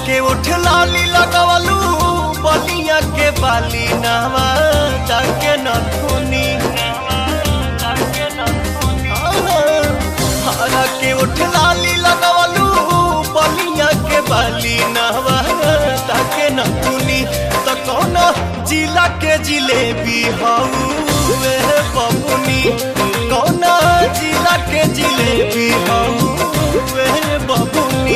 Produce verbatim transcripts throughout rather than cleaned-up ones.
के उठ लाली लगवलू बलिया के बाली नावा ताके न धुनी हरा के उठ लाली लगवलू बलिया के बाली नावा ताके न धुनी तो कौन जिला के जिलेबी हऊ वे बबुनी कौन जिला के जिलेबी हऊ वे बबुनी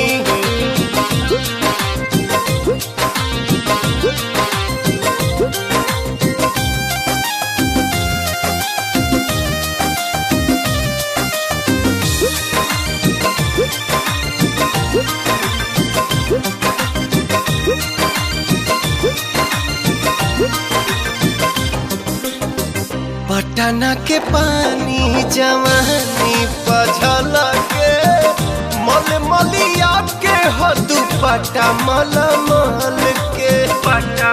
पटना के पानी जवानी पझल के मल मलिया के हदू पटा मल मल के पटा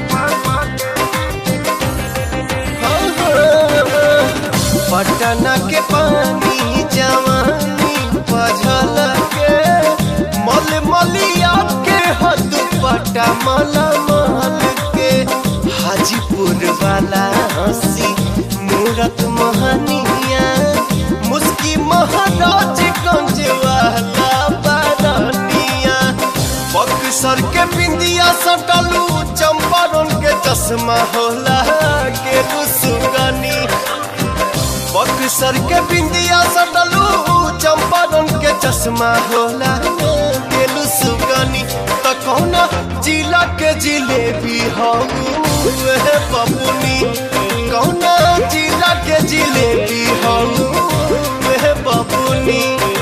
पटना के पानी जवानी पझल के मल मलिया के हदू पटा मल मल के हाजीपुर वाला हंसी मूरत मोहनिया मुस्की महाराज गंज वाला बारनिया बक्सर के बिंदिया सटलू चंपारण के चश्मा होला के सुगनी बक्सर के बिंदिया सटलू चंपारण के चश्मा होला के सुगनी तो कौन जिला के जिलेबी हऊ बबुनी कौन जिला के जिलेबी हऊ वे बबुनी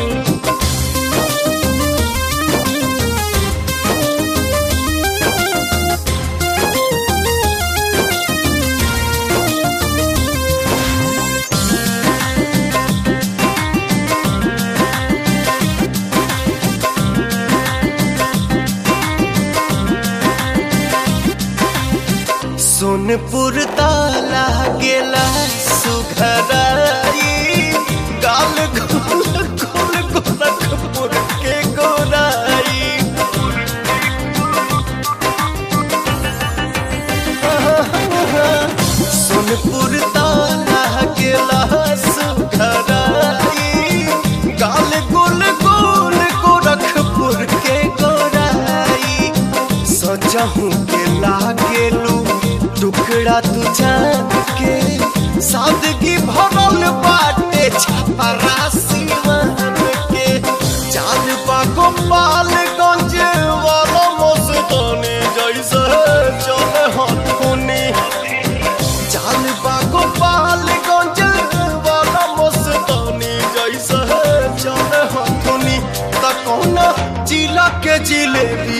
सोनपुर ताला गेला सुघराई गाल गोल गोल गोरखपुर के गोराई सोनपुर ताला गेला सुघराई गाल गोल गोल गोरखपुर के गोराई सजहू के लागेलू टुकड़ा तू जान के सादगी भरल बाटे छपरा सिवान के चाल बागो पालगंज वाला मस्तानी जैसे चले हथुनी चाल बागो पालगंज वाला मस्तानी जैसे चले हथुनी तो कौन जिला के जिलेबी